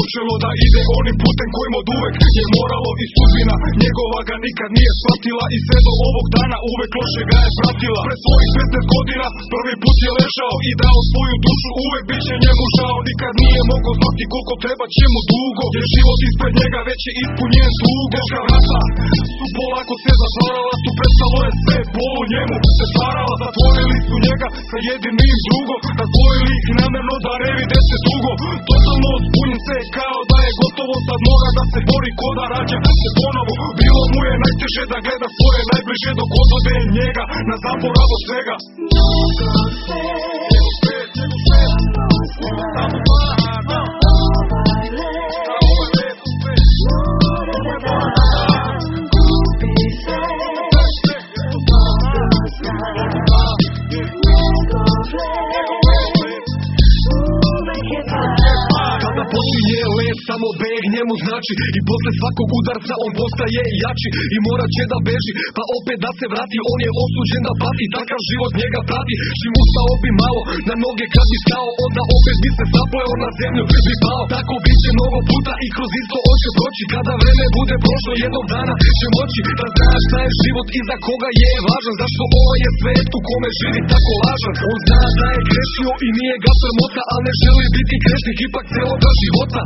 počelo da ide onim putem kojim od uvek je moralo i sudbina njegova ga nikad nije shvatila i sve do ovog dana uvek loše ga je pratila. Pre svojih 15 godina prvi put je ležao i dao svoju dušu, uvek bit će njemu žao. Nikad nije mogao znati koliko treba će mu dugo, jer život ispred njega već je ispunjen tugo. Teška vrata su polako se zatvarala, tu prestalo je sve, bol u njemu se stvarala. Zatvorili su njega sa jedinim drugom, razdvojili ih namerno da ne vide se dugo. Totalno zbunjen se kao da je gotovo, sad mora da se bori ko da rađa se ponovo. Bilo mu je najteže da gleda svoje najbliže dok odvode njega na zaborav od svega. Samo beg njemu znači i posle svakog udarca on postaje jači i morat će da beži pa opet da se vrati. On je osuđen da pati, takav život njega prati. Čim ustao bi malo na noge kad bi stao, onda opet bi se zapleo na zemlju bi pao. Tako bit će mnogo puta i kroz isto on će proći. Kada vreme bude prošlo jednog dana će moći da znaš šta je život i za koga je važan. Zašto ovo je svet u kome živi tako lažan. On zna da je grešio i nije ga sramota, al ne želi biti grešnik ipak celoga života.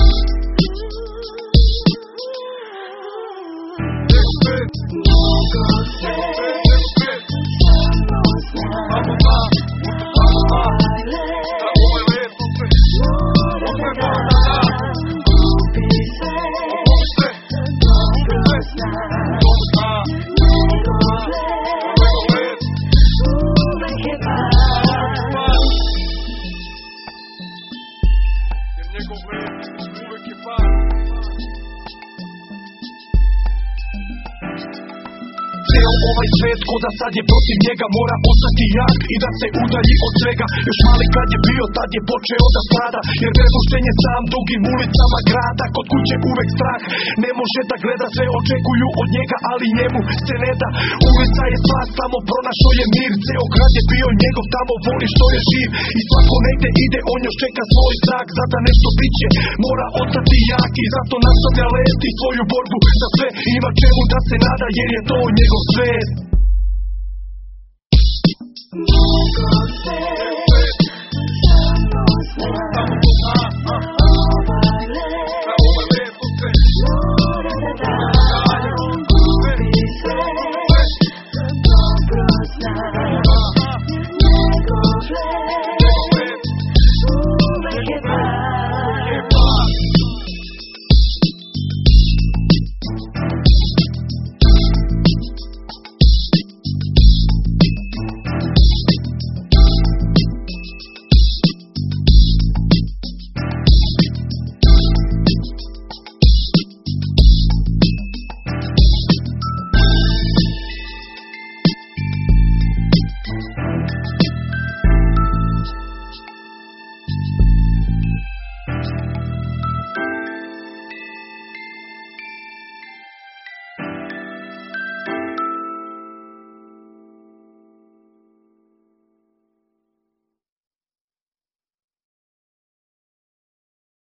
Ovaj svet ko da sad je protiv njega, mora ostati jak i da se udalji od svega. Još mali kad je bio, tad je počeo da strada, jer prepušten je sam dugim ulicama grada. Kod kuće uvek strah, ne može da gleda, sve očekuju od njega, ali njemu se ne da. Ulica je sva, samo pronašao je mir, ceo grad je bio njegov, tamo voli što je živ. I svako negde ide, on još čeka svoj znak, zada nešto biće, mora ostati jak i zato nastavlja leti svoju borbu za sve. Ima čemu da se nada, jer je to njegov svet.